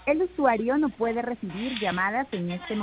El usuario no puede recibir llamadas en este momento.